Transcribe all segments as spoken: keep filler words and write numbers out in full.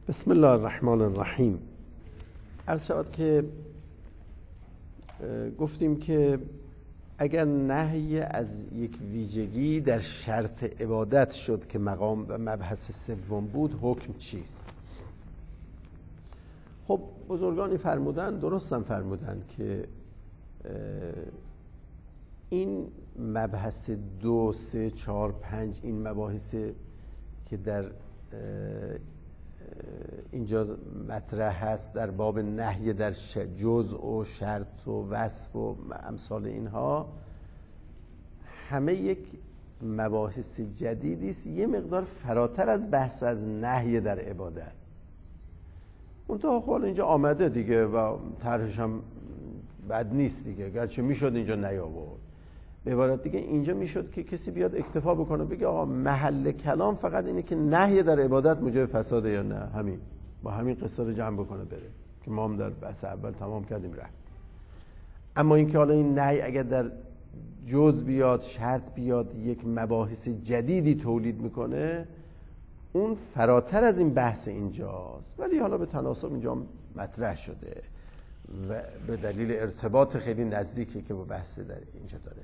بسم الله الرحمن الرحیم. عرض شود که گفتیم که اگر نهی از یک ویژگی در شرط عبادت شد که مقام و مبحث سوم بود، حکم چیست؟ خب بزرگانی فرمودن، درستم فرمودن که این مبحث دو، سه، چهار، پنج، این مباحث که در اینجا مطرح هست در باب نهی در جزء و شرط و وصف و امثال اینها، همه یک مباحث جدیدی است، یه مقدار فراتر از بحث از نهی در عبادت. منتها خب اینجا آمده دیگه و طرحش هم بد نیست دیگه، گرچه میشد اینجا نیاورد. به عبارت دیگه اینجا میشد که کسی بیاد اکتفا بکنه بگه آقا محل کلام فقط اینه که نهی در عبادت موجب فساده یا نه، همین با همین قصه رو جمع بکنه بره که ما هم در بحث اول تمام کردیم رفت. اما اینکه حالا این نهی اگر در جز بیاد، شرط بیاد، یک مباحث جدیدی تولید میکنه، اون فراتر از این بحث اینجاست، ولی حالا به تناسب اینجا مطرح شده و به دلیل ارتباط خیلی نزدیکی که با بحث در اینجا داره.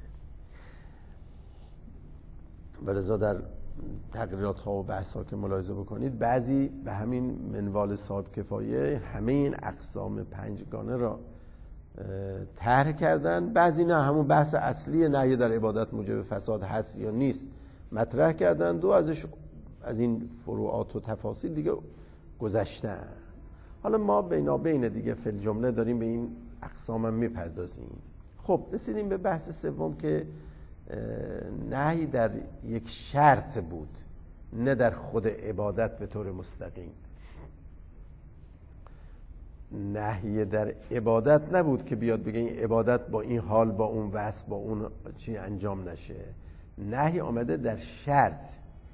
ولذا در تقریرات ها و بحث ها که ملاحظه بکنید، بعضی به همین منوال صاحب کفایه همه این اقسام پنجگانه را طرح کردن، بعضی نه همون بحث اصلی نهی در عبادت موجب فساد هست یا نیست مطرح کردن، دو ازش از این فروعات و تفاصیل دیگه گذشتن. حالا ما بینابین دیگه فی الجمله داریم به این اقسام هم میپردازیم. خب رسیدیم به بحث سوم که نهی در یک شرط بود، نه در خود عبادت به طور مستقیم. نهی در عبادت نبود که بیاد بگه این عبادت با این حال، با اون وصف، با اون چی انجام نشه. نهی آمده در شرط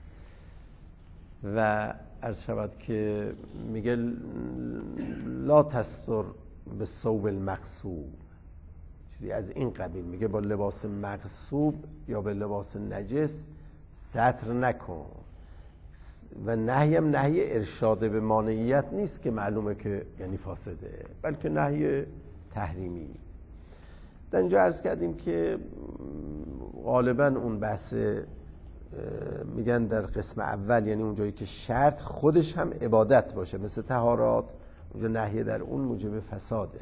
و عرض شود که میگه لا تستر به ثوب المغصوب، چیزی از این قبیل، میگه با لباس مغصوب یا به لباس نجس ستر نکن. و نهی هم نهی ارشاد به مانعیت نیست که معلومه که یعنی فاسده، بلکه نهی تحریمی است. در اینجا عرض کردیم که غالبا اون بحث میگن در قسم اول، یعنی اونجایی که شرط خودش هم عبادت باشه مثل طهارات، اونجا نهی در اون موجب فساده،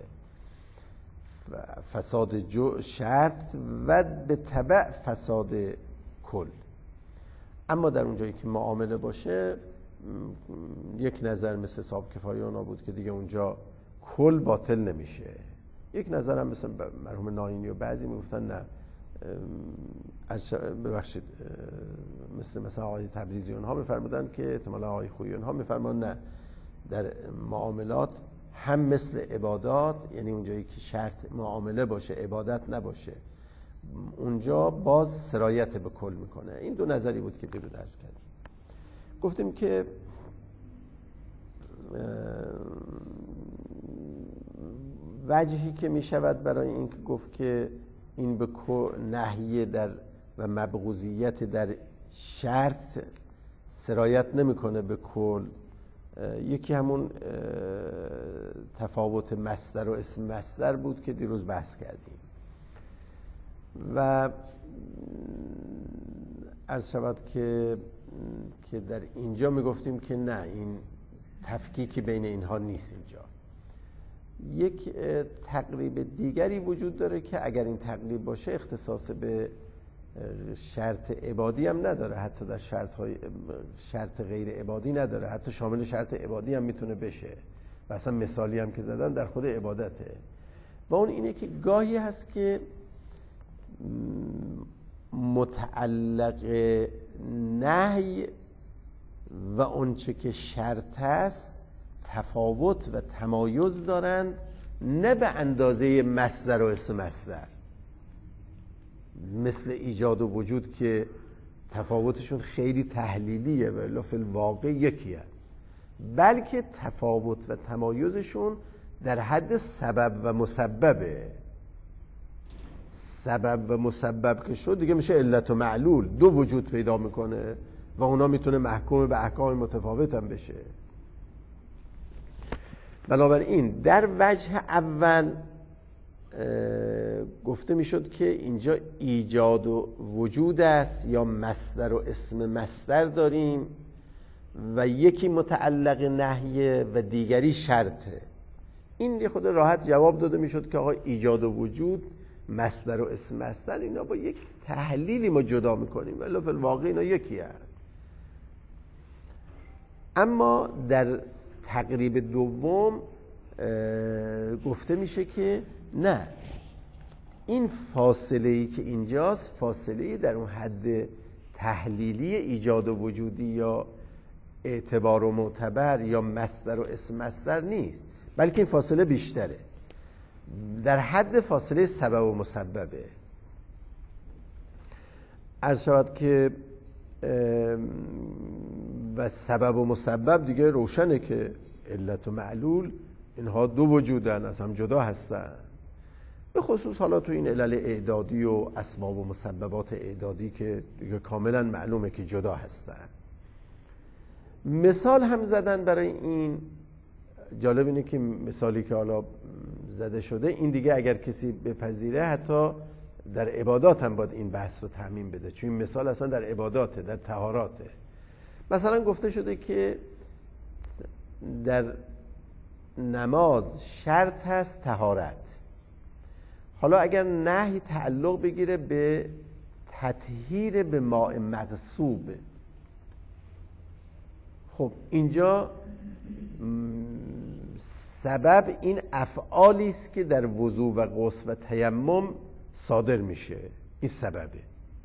فساد جو شرط و به تبع فساد کل. اما در اونجایی که معامله باشه، یک نظر مثل صاحب کفایه اونا بود که دیگه اونجا کل باطل نمیشه. یک نظر هم مثل مرحوم ناینی و بعضی میگفتن نه، ببخشید مثل مثلا آقای تبریزی اونها میفرمودن که احتمالا آقای خویی اونها میفرمودن نه، در معاملات هم مثل عبادات، یعنی اونجایی که شرط معامله باشه عبادت نباشه، اونجا باز سرایت به کل میکنه. این دو نظری بود که دیروز عرض کردیم. گفتیم که وجهی که میشود برای این که گفت که این به نهی در و مبغوضیت در شرط سرایت نمیکنه به کل، یکی همون تفاوت مصدر و اسم مصدر بود که دیروز بحث کردیم. و عرض شود که که در اینجا میگفتیم که نه، این تفکیکی بین اینها نیست. اینجا یک تقریب دیگری وجود داره که اگر این تقریب باشه اختصاص به شرط عبادی هم نداره، حتی در شرط های شرط غیر عبادی نداره، حتی شامل شرط عبادی هم میتونه بشه و اصلا مثالی هم که زدن در خود عبادته. و اون اینه که گاهی هست که متعلق نهی و اونچه که شرط است تفاوت و تمایز دارند، نه به اندازه مصدر و اسم مصدر، مثل ایجاد و وجود که تفاوتشون خیلی تحلیلیه و فی الواقع یکیه، بلکه تفاوت و تمایزشون در حد سبب و مسببه. سبب و مسبب که شد دیگه میشه علت و معلول، دو وجود پیدا میکنه و اونا میتونه محکوم به احکام متفاوت هم بشه. بنابراین در وجه اول گفته میشد که اینجا ایجاد و وجود است یا مصدر و اسم مصدر داریم و یکی متعلق نهیه و دیگری شرطه. این یه خود راحت جواب داده میشد که آقا ایجاد و وجود مصدر و اسم مصدر اینا با یک تحلیلی ما جدا میکنیم ولی فی الواقع اینا یکی هست. اما در تقریب دوم گفته میشه که نه، این فاصله ای که اینجاست فاصله در اون حد تحلیلی ایجاد و وجودی یا اعتبار و معتبر یا مصدر و اسم مصدر نیست، بلکه این فاصله بیشتره، در حد فاصله سبب و مسببه. عرض شود که و سبب و مسبب دیگه روشنه که علت و معلول اینها دو وجودن، از هم جدا هستن، به خصوص حالا تو این علل اعدادی و اسباب و مسببات اعدادی که دیگه کاملا معلومه که جدا هستن. مثال هم زدن برای این. جالب اینه که مثالی که حالا زده شده این دیگه اگر کسی بپذیره حتی در عبادات هم باید این بحث رو تعمیم بده، چون این مثال اصلا در عباداته، در طهاراته. مثلا گفته شده که در نماز شرط هست طهارت. حالا اگر نهی تعلق بگیره به تطهیر به ماء مغصوب، خب اینجا سبب این افعالی است که در وضو و غسل و تیمم صادر میشه، این سببه.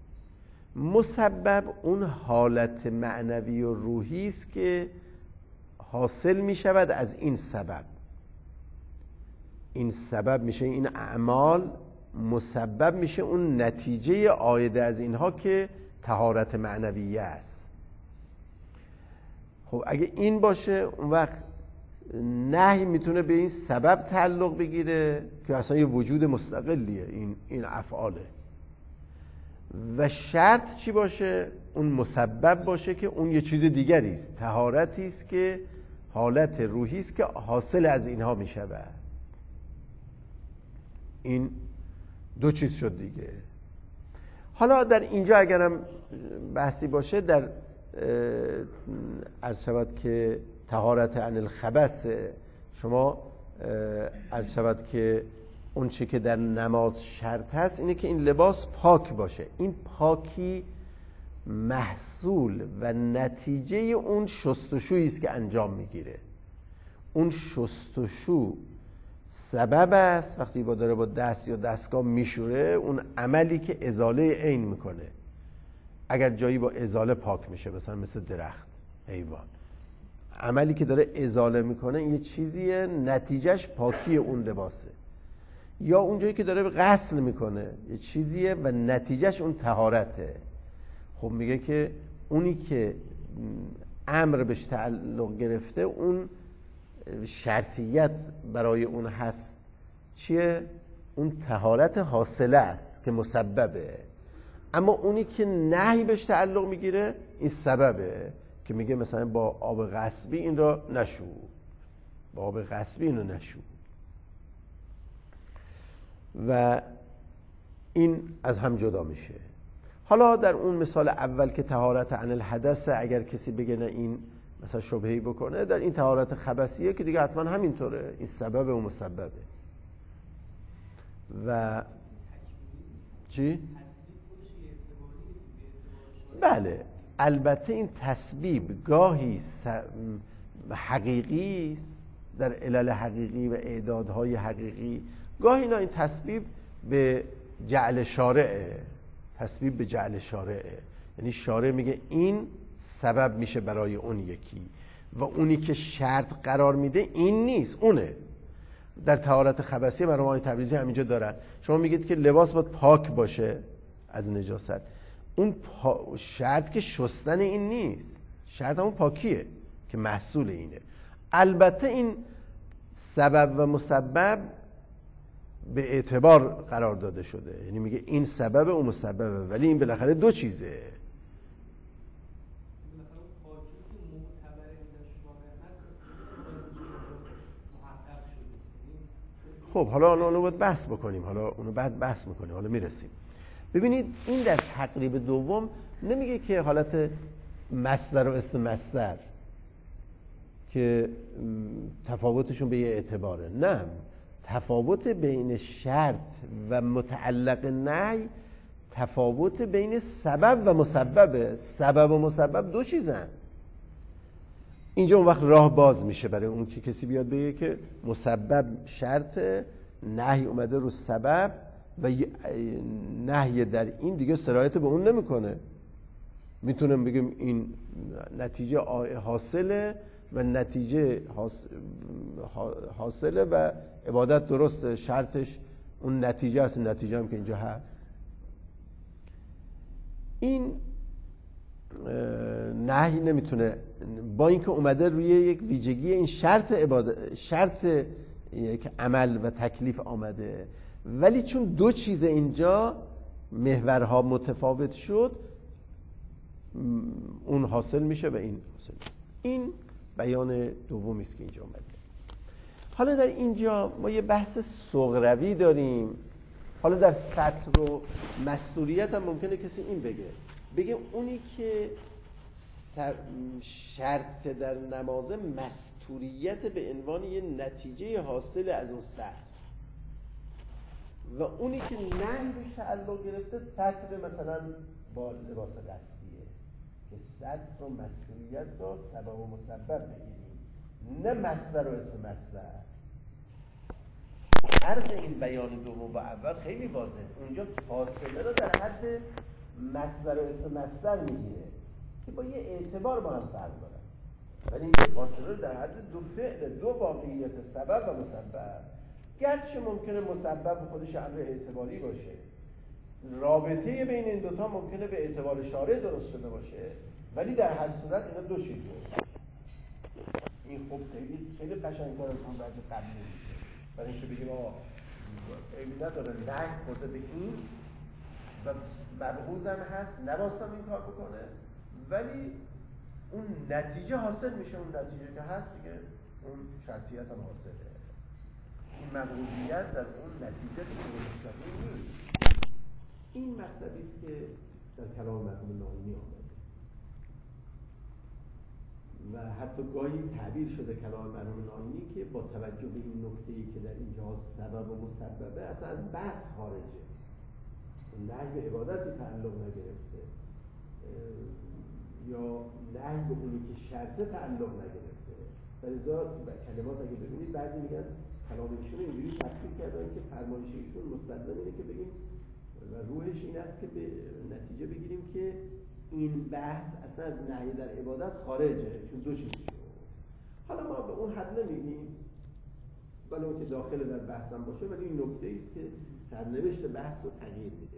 مسبب اون حالت معنوی و روحی است که حاصل میشود از این سبب. این سبب میشه این اعمال، مسبب میشه اون نتیجه عایده از اینها که طهارت معنویه است. خب اگه این باشه اون وقت نهی میتونه به این سبب تعلق بگیره که اصلا یه وجود مستقلیه این این افعاله، و شرط چی باشه؟ اون مسبب باشه که اون یه چیز دیگری است، طهارتی است که حالت روحی است که حاصل از اینها میشود. این دو چیز شد دیگه. حالا در اینجا اگرم بحثی باشه در عرض شود که طهارت عن الخبث، شما عرض شود که اون چی که در نماز شرط هست اینه که این لباس پاک باشه. این پاکی محصول و نتیجه اون شستشویی است که انجام میگیره. اون شستشو سبب است، وقتی با داره با دست یا دستگاه میشوره اون عملی که ازاله عین میکنه. اگر جایی با ازاله پاک میشه، مثلا مثل درخت، حیوان، عملی که داره ازاله میکنه این یه چیزیه، نتیجهش پاکی اون لباسه. یا اون جایی که داره غسل میکنه یه چیزیه و نتیجهش اون طهارته. خب میگه که اونی که امر بهش تعلق گرفته اون شرطیت برای اون هست چیه؟ اون طهارت حاصله است که مسببه. اما اونی که نهی بهش تعلق میگیره این سببه که میگه مثلا با آب غصبی این را نشو، با آب غصبی این را نشو. و این از هم جدا میشه. حالا در اون مثال اول که طهارت عن الحدث، اگر کسی بگه نه این مثلا شبهه‌ای بکنه، در این طهارت خبثیه که دیگه حتما همینطوره، این سبب و مسببه. و چی؟ بله البته این تسبیب گاهی حقیقی است در علل حقیقی و اعدادهای حقیقی، گاهی نه این تسبیب به جعل شارعه، تسبیب به جعل شارعه، یعنی شارع میگه این سبب میشه برای اون یکی و اونی که شرط قرار میده این نیست، اونه. در طهارت خبثی مرحوم آقای تبریزی همینجا دارن، شما میگید که لباس باید پاک باشه از نجاست، اون پا... شرط که شستن این نیست، شرط همون پاکیه که محصول اینه. البته این سبب و مسبب به اعتبار قرار داده شده، یعنی میگه این سبب و مسببه، ولی این بالاخره دو چیزه. خب حالا اونو باید بحث بکنیم، حالا اونو بعد بحث میکنیم، حالا میرسیم. ببینید این در تقریب دوم نمیگه که حالت مصدر و اسم مصدر که تفاوتشون به یه اعتباره، نه، تفاوت بین شرط و متعلق نهی تفاوت بین سبب و مسببه. سبب و مسبب دو چیزن. اینجا اون وقت راه باز میشه برای اون که کسی بیاد بگه که مسبب شرط، نهی اومده رو سبب و نهی در این دیگه سرایت به اون نمیکنه. میتونم بگم این نتیجه حاصله و نتیجه حاصله و عبادت درسته، شرطش اون نتیجه هست، نتیجه هم که اینجا هست. این نهی نمیتونه، با اینکه اومده روی یک ویژگی این شرط عبادت، شرط یک عمل و تکلیف آمده، ولی چون دو چیز اینجا محورها متفاوت شد اون حاصل میشه و این حاصل میشه. این بیان دومی است که اینجا اومده. حالا در اینجا ما یه بحث صغروی داریم. حالا در سطر و مستوریت هم ممکنه کسی این بگه بگه اونی که شرط در نماز مستوریت به عنوان یه نتیجه حاصل از اون سطر و اونی که نهی بهش تعلق گرفته سطر مثلا با لباس رسمیه که سطر و مستوریت رو سبب و مسبب بگیریم، نه مصدر و اسم مصدر. فرق این بیان دوم و اول خیلی واضحه. اونجا فاصله رو در حد مصدر و اسم مصدر میگیره که با یه اعتبار با هم فرق دارن، ولی این فاصله رو در حد دو فعل، دو واقعیت سبب و مسبب. گرچه ممکنه مسبب خودش امر اعتباری باشه، رابطه بین این دوتا ممکنه به اعتبار شارع درست شده باشه، ولی در هر صورت اینا دو چیزه. این خب خیلی خیلی قشنگ‌تر از اون وضع قبلی میشه، برای اینکه بگیم آقا عیبی نداره نهی خورده به این و مبغوض هم هست، نباستم این کار بکنه، ولی اون نتیجه حاصل میشه. اون نتیجه که هست دیگه اون شرطیت هم حاصله. این مبغوضیت در اون نتیجه که مستقیم نیست. این مطلبی است که در کلام مرحوم ناینی آمده و حتی گاهی تعبیر شده کلام مرحوم ناینی که با توجه به این نکته‌ای که در اینجا سبب و مسببه اصلا از بحث خارجه، نهی به عبادتی تعلق نگرفته یا نهی به اونی که شرطه تعلق نگرفته. لذا کلمات اگه ببینید بعضی میگن کلام ایشون اینجوری تفسیر کردن که فرمایش ایشون مستلزم اینه که بگیم و روحش این است که به نتیجه بگیریم که این بحث اصلا از نهی در عبادت خارجه، چون دو چیز شد. حالا ما به اون حد نمیگیم ولی اون که داخل در بحث هم باشه، ولی این نکته است که سرنوشت بحث رو تغییر میده.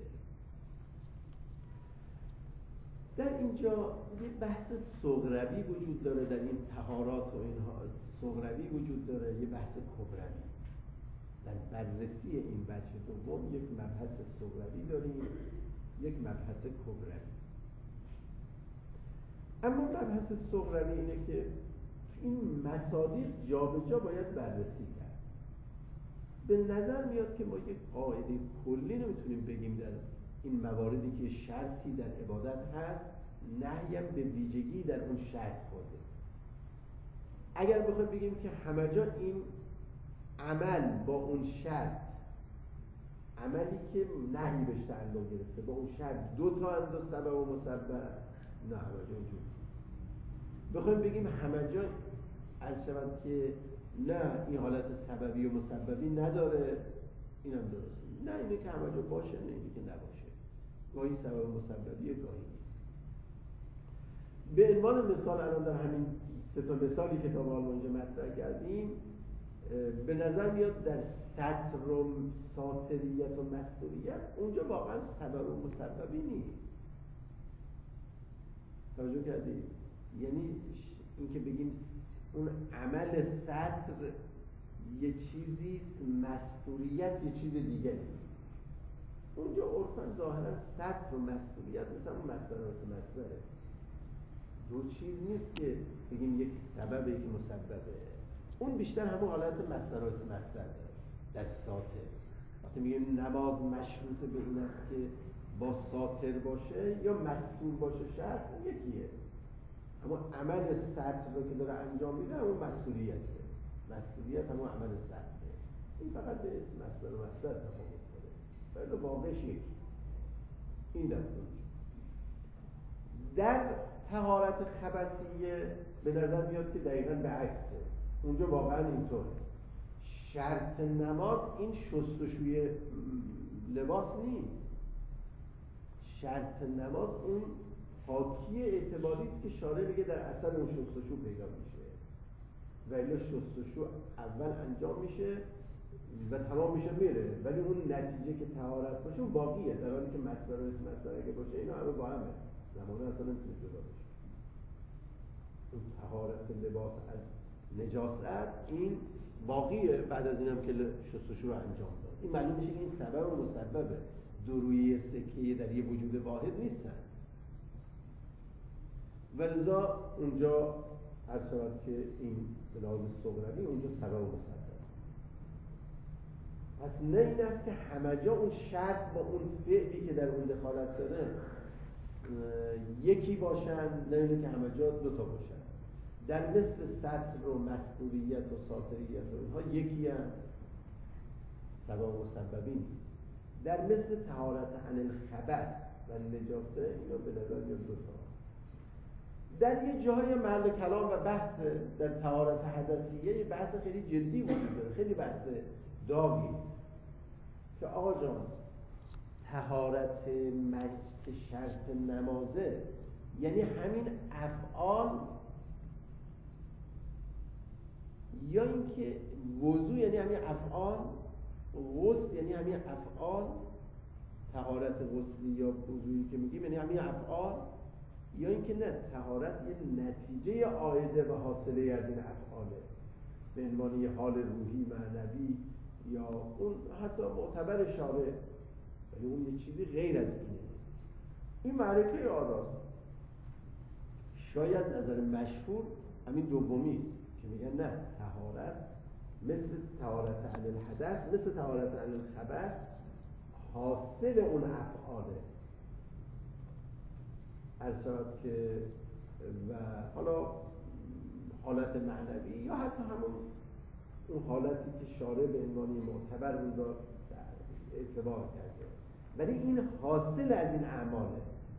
در اینجا یه بحث صغروی وجود داره، در این طهارات و اینها صغروی وجود داره، یه بحث کبروی. در بررسی این بچه دوم یک مبحث صغروی داریم، یک مبحث کبروی. اما مبحث صغروی اینه که این مصادیق جا به جا باید بررسی کرد. به نظر میاد که ما یک قاعده کلی نمیتونیم بگیم در این مواردی که شرطی در عبادت هست نهی هم به ویژگی در اون شرط خورده. اگر بخوایم بگیم که همه جا این عمل با اون شرط، عملی که نهی بهش تعلق گرفته با اون شرط دو تا اند و سبب و مسبب، نه همه جا اینجوری. بخوایم بگیم همه جا عرض شود که نه این حالت سببی و مسببی نداره، این هم درسته. نه اینه که همه جا باشه، نه اینه که نباشه. گاهی سبب و مسببیه، گاهی نیست. به عنوان مثال الان در همین سه تا مثالی که تا حالا اینجا مطرح کردیم به نظر میاد در سطر و ساطریت و مستوریت اونجا واقعا سبب و مسببی نیست. توجه کردید؟ یعنی این که بگیم اون عمل سطر یه چیزیست، مستوریت یه چیز دیگه. اونجا عرفاً ظاهراً سطر و مستوریت مثل اون مصدر و مثل مصدره، دو چیز نیست که بگیم یک سبب یک مسببه. اون بیشتر همون حالت مصدر و اسم مصدر داره. در ساتر. وقتی میگیم نماز مشروط به این است که با ساتر باشه یا مستور باشه شرط یکیه، اما عمل سطر رو که داره انجام میده اون مستوریته. مستوریت همون عمل سطره. این فقط به اسم مصدر و مصدر تفاوت داره ولی واقعش یکی. این در در طهارت خبثیه به نظر میاد که دقیقاً به عکسه. اونجا واقعاً اینطوره. شرط نماز این شستشوی لباس نیست. شرط نماز اون حاکی اعتباری است که شارع میگه در اثر اون شستشو پیدا میشه و الا شستشو اول انجام میشه و تمام میشه میره، ولی اون نتیجه که طهارت باشه اون باقیه، در حالی که مصدر و اسم مصدر اگه باشه اینا همه با همه، زمانه اصلا نمیتونه جدا بشه. اون طهارت لباس از نجاست این باقیه بعد از اینم که شستشو رو انجام داد. این معلوم میشه که این سبب و مسببه، دو روی سکه در یه وجود واحد نیستن. ولذا اونجا هر شود که این به لحاظ صغروی اونجا سبب و مسبب. پس نه این است که همه جا اون شرط با اون فعلی که در اون دخالت داره یکی باشن، نه اینه که همه جا دوتا باشن. در مثل سطر و مستوریت و ساتریت و اینها یکی هم سبب و مسببی نیست. در مثل طهارت عن الخبث و نجاسه اینا به نظر میاد دوتا. در یه جای محل کلام و بحث در طهارت حدثیه یه بحث خیلی جدی وجود داره، خیلی بحث داغی است که آقا جان طهارت که شرط نمازه یعنی همین افعال یا اینکه وضو یعنی همین افعال، غسل یعنی همین افعال، طهارت غسلی یا وضویی که میگیم یعنی همین افعال، یا اینکه نه طهارت یه نتیجه عایده و حاصله از این افعاله به عنوان یه حال روحی معنوی یا اون حتی معتبر شارع، ولی اون یه چیزی غیر از اینه. این معرکه آراست. شاید نظر مشهور همین دومی است که میگن نه طهارت مثل طهارت عن الحدث مثل طهارت عن الخبث حاصل اون افعاله. ارشاد که و حالا حالت معنوی یا حتی همون اون حالتی که شارع به عنوان معتبر اون را اعتبار کرده، ولی این حاصل از این اعماله.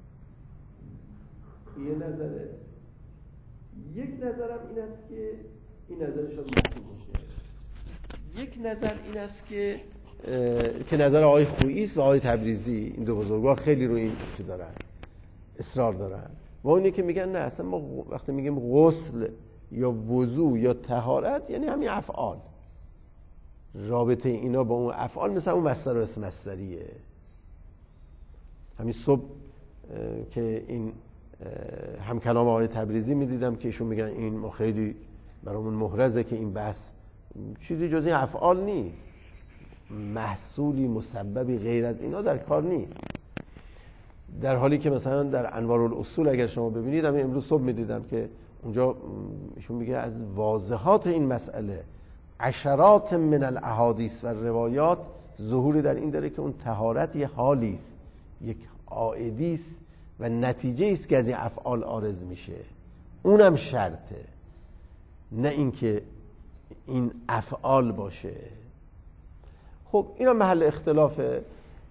یه نظره. یک نظرم این است که این نظرش رو مطلوب باشه. یک نظر این است که که نظر آقای خویی است و آقای تبریزی، این دو بزرگوار خیلی رو این چی دارن، اصرار دارن. و اونی که میگن نه اصلا ما وقتی میگیم غسل یا وضو یا طهارت یعنی همین افعال، رابطه اینا با اون افعال مثل اون مصدر و اسم مصدریه. همین صبح که این هم کلام آقای تبریزی میدیدم که ایشون میگن این ما خیلی برامون محرزه که این بحث چیزی جز این افعال نیست، محصولی مسببی غیر از اینا در کار نیست. در حالی که مثلا در انوار الاصول اگر شما ببینید، همین امروز صبح میدیدم که اونجا ایشون میگه از واضحات این مسئله عشرات من الاحادیث و روایات ظهوری در این داره که اون طهارت یه حالی است، یک عائدی است و نتیجه است که از این افعال عارض میشه، اونم شرطه، نه اینکه این افعال باشه. خب اینا محل اختلافه.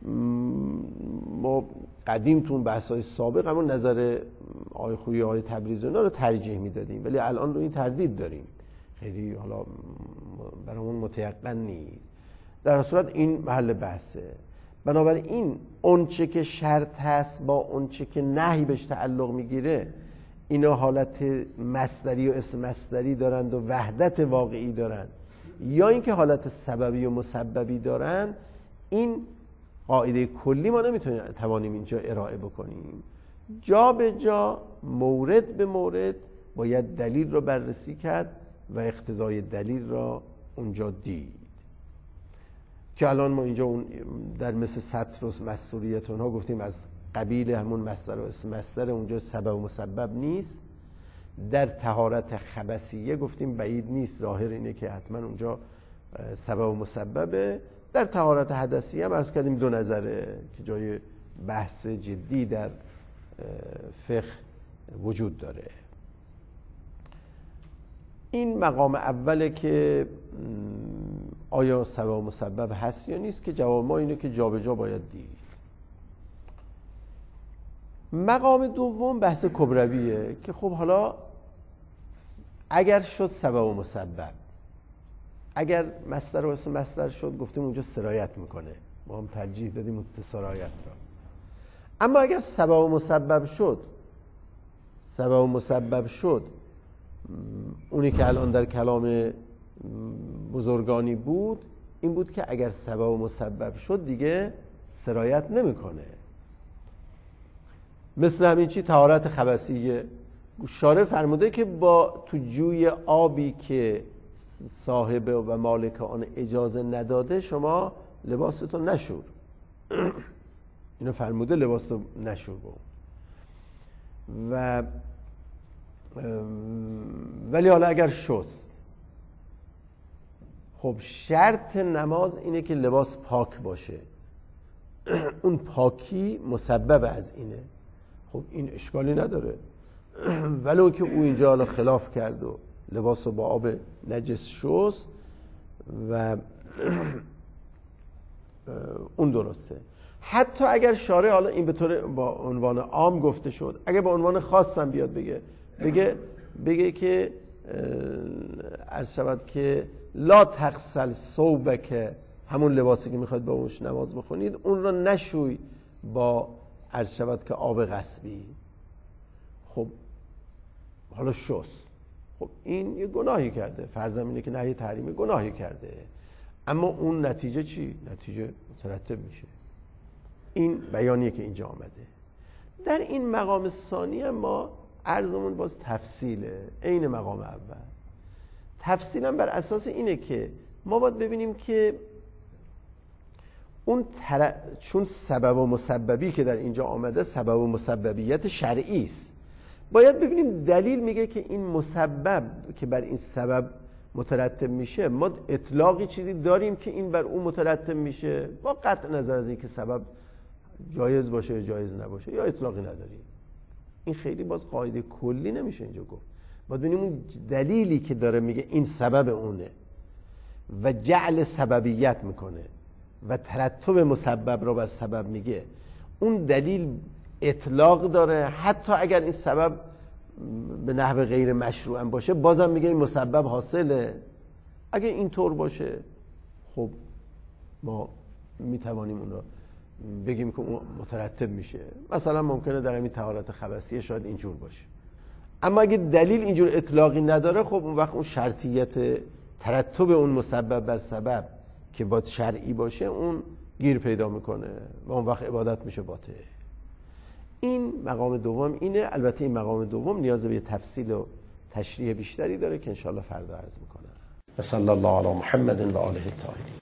ما قدیم تو اون بحث‌های سابق همون نظر آقای خویی آقای تبریزی اینا رو ترجیح میدادیم، ولی الان رو این تردید داریم، خیلی حالا برامون متیقن نیست. در صورت این محل بحثه. بنابراین اون چه که شرط هست با اون چه که نهی بهش تعلق میگیره اینا حالت مصدری و اسم مصدری دارند و وحدت واقعی دارند، یا اینکه حالت سببی و مسببی دارند. این قاعده کلی ما نمیتونیم توانیم اینجا ارائه بکنیم. جا به جا مورد به مورد باید دلیل رو بررسی کرد و اقتضای دلیل را اونجا دید که الان ما اینجا اون در مثل سطر و مستوریت اونها گفتیم از قبیل همون مصدر و اسم مصدر، اونجا سبب و مسبب نیست. در طهارت خبثیه گفتیم بعید نیست، ظاهر اینه که حتما اونجا سبب و مسببه. در طهارت حدثی هم عرض کردیم دو نظره که جای بحث جدی در فقه وجود داره. این مقام اوله که آیا سبب و مسبب هست یا نیست، که جواب ما اینه که جابجا باید دید. مقام دوم بحث کبرویه که خب حالا اگر شد سبب و مسبب، اگر مصدر و اسم مصدر شد گفتیم اونجا سرایت میکنه، ما هم ترجیح دادیم اون سرایت را. اما اگر سبب و مسبب شد، سبب و مسبب شد اونی که الان در کلام بزرگانی بود این بود که اگر سبب و مسبب شد دیگه سرایت نمیکنه. مثل همین چی طهارت خبثیه، شارع فرموده که با تو جوی آبی که صاحب و مالک آن اجازه نداده شما لباستو نشور. اینو فرموده لباستو نشور بود. و ولی حالا اگر شست، خب شرط نماز اینه که لباس پاک باشه، اون پاکی مسبب از اینه. خب این اشکالی نداره، ولو که او اینجا حالا خلاف کرد و لباس رو با آب نجس شست و اون درسته. حتی اگر شارع حالا این به طور با عنوان عام گفته شد، اگر با عنوان خاص هم بیاد بگه بگه بگه که عرض شود که لا تغسل ثوبک، همون لباسی که میخواد با اونش نماز بخونید اون رو نشوی با عرض شود که آب غصبی. خب حالا شست، خب این یه گناهی کرده، فرضم اینه که نهی تحریمی گناهی کرده، اما اون نتیجه چی؟ نتیجه مترتب میشه. این بیانیه که اینجا آمده. در این مقام ثانی ما عرضمون باز تفصیله، عین مقام اول. تفصیلم بر اساس اینه که ما باید ببینیم که اون تر... چون سبب و مسببی که در اینجا آمده سبب و مسببیت شرعی است، باید ببینیم دلیل میگه که این مسبب که بر این سبب مترتب میشه، ما اطلاقی چیزی داریم که این بر اون مترتب میشه با قطع نظر از اینکه سبب جایز باشه یا جایز نباشه، یا اطلاقی نداریم. این خیلی باز قاعده کلی نمیشه اینجا گفت. باید ببینیم اون دلیلی که داره میگه این سبب اونه و جعل سببیت میکنه و ترتب مسبب رو بر سبب میگه، اون دلیل اطلاق داره حتی اگر این سبب به نحو غیر مشروع هم باشه، بازم میگه این مسبب حاصله. اگه اینطور باشه خب ما میتوانیم اون رو بگیم که اون مترتب میشه. مثلا ممکنه در همین طهارت خبثیه شاید اینجور باشه، اما اگه دلیل اینجور اطلاقی نداره خب اون وقت اون شرطیت ترتب اون مسبب بر سبب که باید شرعی باشه اون گیر پیدا میکنه و اون وقت عبادت میشه باطل. این مقام دوم اینه. البته این مقام دوم نیاز به تفصیل و تشریح بیشتری داره که انشاءالله فردا عرض میکنم. صلی الله علی محمد و آله الطاهرین.